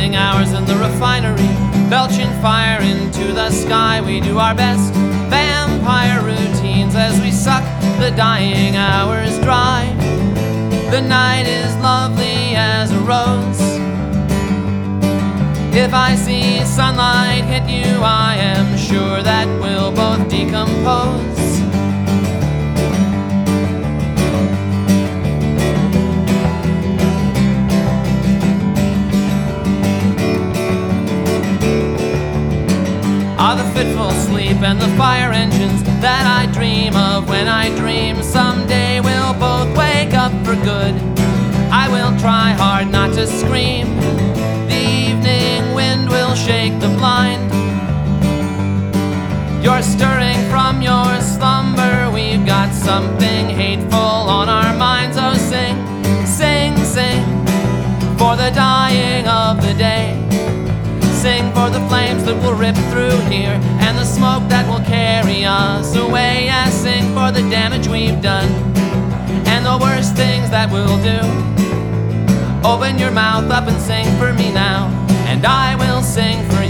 dying hours in the refinery, belching fire into the sky. We do our best vampire routines as we suck the dying hours dry. The night is lovely as a rose. If I see sunlight hit you, I am sure that we'll both decompose. Ah, the fitful sleep and the fire engines that I dream of when I dream someday we'll both wake up for good. I will try hard not to scream. The evening wind will shake the blind. You're stirring from your slumber. We've got something hateful on our minds. Oh, sing, sing, sing for the dying of the day. Sing for the flames that will rip through here and the smoke that will carry us away. Yeah, sing for the damage we've done and the worst things that we'll do. Open your mouth up and sing for me now, and I will sing for